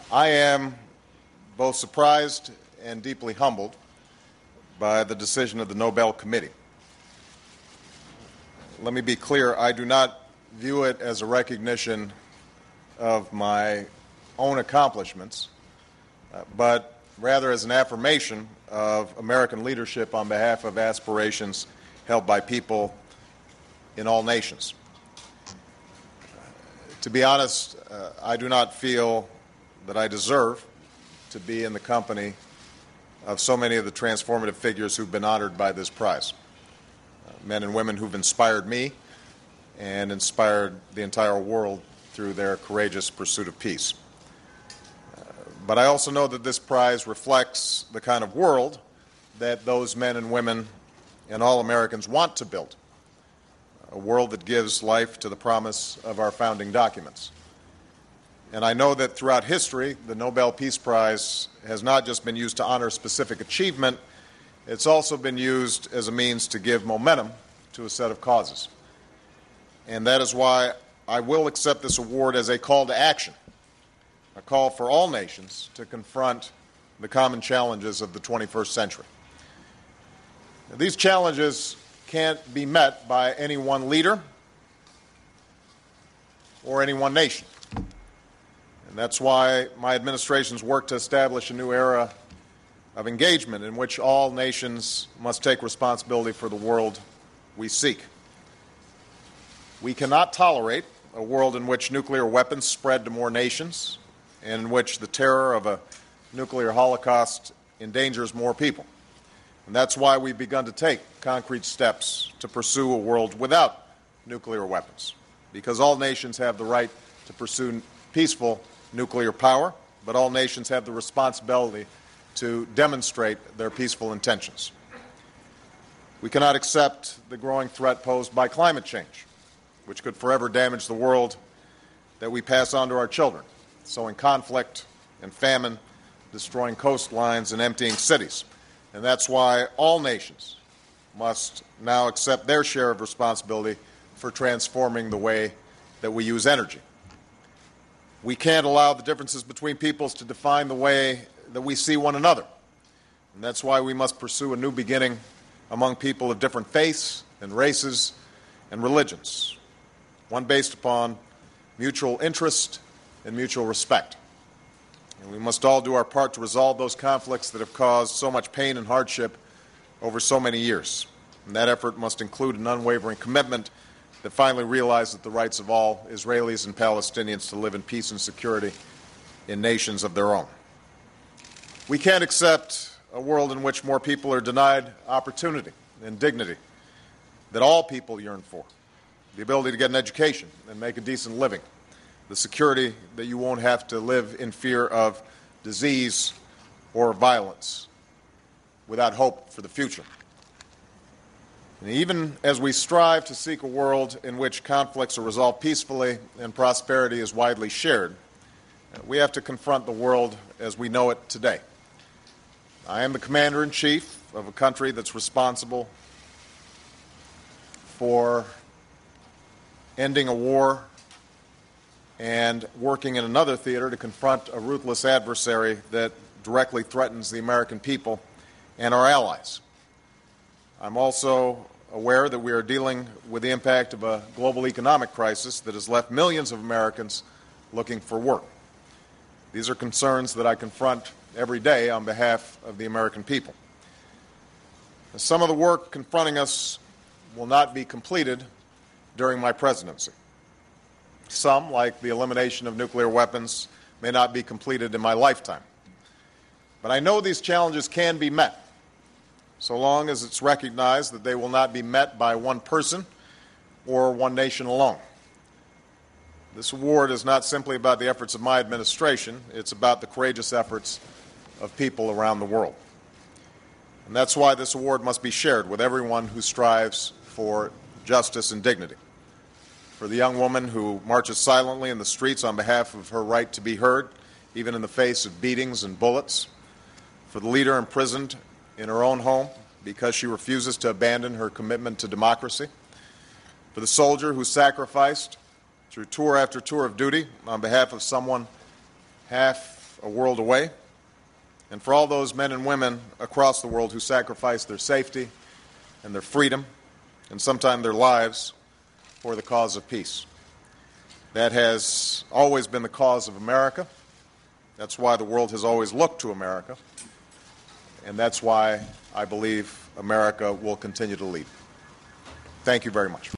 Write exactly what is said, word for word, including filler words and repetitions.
I am both surprised and deeply humbled by the decision of the Nobel Committee. Let me be clear, I do not view it as a recognition of my own accomplishments, uh, but rather as an affirmation of American leadership on behalf of aspirations held by people in all nations. To be honest, uh, I do not feel that I deserve to be in the company of so many of the transformative figures who've been honored by this prize, uh, men and women who've inspired me and inspired the entire world through their courageous pursuit of peace. Uh, but I also know that this prize reflects the kind of world that those men and women and all Americans want to build, a world that gives life to the promise of our founding documents. And I know that throughout history, the Nobel Peace Prize has not just been used to honor specific achievement, it's also been used as a means to give momentum to a set of causes. And that is why I will accept this award as a call to action, a call for all nations to confront the common challenges of the twenty-first century. Now, these challenges can't be met by any one leader or any one nation. And that's why my administration's worked to establish a new era of engagement in which all nations must take responsibility for the world we seek. We cannot tolerate a world in which nuclear weapons spread to more nations and in which the terror of a nuclear holocaust endangers more people. And that's why we've begun to take concrete steps to pursue a world without nuclear weapons, because all nations have the right to pursue peaceful nuclear power, but all nations have the responsibility to demonstrate their peaceful intentions. We cannot accept the growing threat posed by climate change, which could forever damage the world that we pass on to our children, sowing conflict and famine, destroying coastlines and emptying cities. And that's why all nations must now accept their share of responsibility for transforming the way that we use energy. We can't allow the differences between peoples to define the way that we see one another. And that's why we must pursue a new beginning among people of different faiths and races and religions, one based upon mutual interest and mutual respect. And we must all do our part to resolve those conflicts that have caused so much pain and hardship over so many years. And that effort must include an unwavering commitment that finally realizes the rights of all Israelis and Palestinians to live in peace and security in nations of their own. We can't accept a world in which more people are denied opportunity and dignity that all people yearn for, the ability to get an education and make a decent living, the security that you won't have to live in fear of disease or violence without hope for the future. And even as we strive to seek a world in which conflicts are resolved peacefully and prosperity is widely shared, we have to confront the world as we know it today. I am the commander-in-chief of a country that's responsible for ending a war and working in another theater to confront a ruthless adversary that directly threatens the American people and our allies. I'm also aware that we are dealing with the impact of a global economic crisis that has left millions of Americans looking for work. These are concerns that I confront every day on behalf of the American people. Some of the work confronting us will not be completed during my presidency. Some, like the elimination of nuclear weapons, may not be completed in my lifetime. But I know these challenges can be met, so long as it's recognized that they will not be met by one person or one nation alone. This award is not simply about the efforts of my administration, it's about the courageous efforts of people around the world. And that's why this award must be shared with everyone who strives for justice and dignity. For the young woman who marches silently in the streets on behalf of her right to be heard, even in the face of beatings and bullets. For the leader imprisoned in her own home because she refuses to abandon her commitment to democracy. For the soldier who sacrificed through tour after tour of duty on behalf of someone half a world away, and for all those men and women across the world who sacrifice their safety and their freedom and sometimes their lives for the cause of peace. That has always been the cause of America. That's why the world has always looked to America, and that's why I believe America will continue to lead. Thank you very much.